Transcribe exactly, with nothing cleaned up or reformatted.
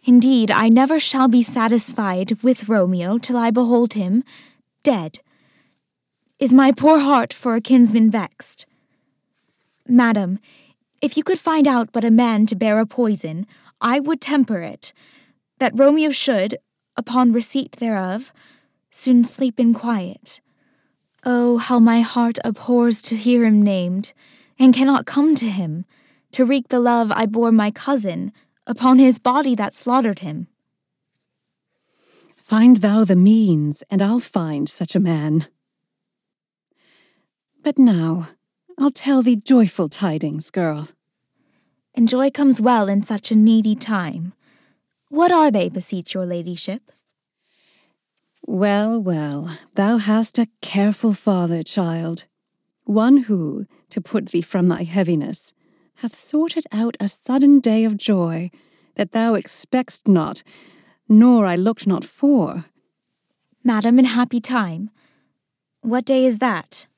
Indeed, I never shall be satisfied with Romeo till I behold him dead. Is my poor heart for a kinsman vexed? Madam, if you could find out but a man to bear a poison, I would temper it, that Romeo should, upon receipt thereof, soon sleep in quiet. Oh, how my heart abhors to hear him named, and cannot come to him, to wreak the love I bore my cousin upon his body that slaughtered him. Find thou the means, and I'll find such a man. But now, I'll tell thee joyful tidings, girl. And joy comes well in such a needy time. What are they, beseech your ladyship? Well, well, thou hast a careful father, child, one who, to put thee from thy heaviness, hath sorted out a sudden day of joy that thou expect'st not, nor I looked not for. Madam, in happy time. What day is that?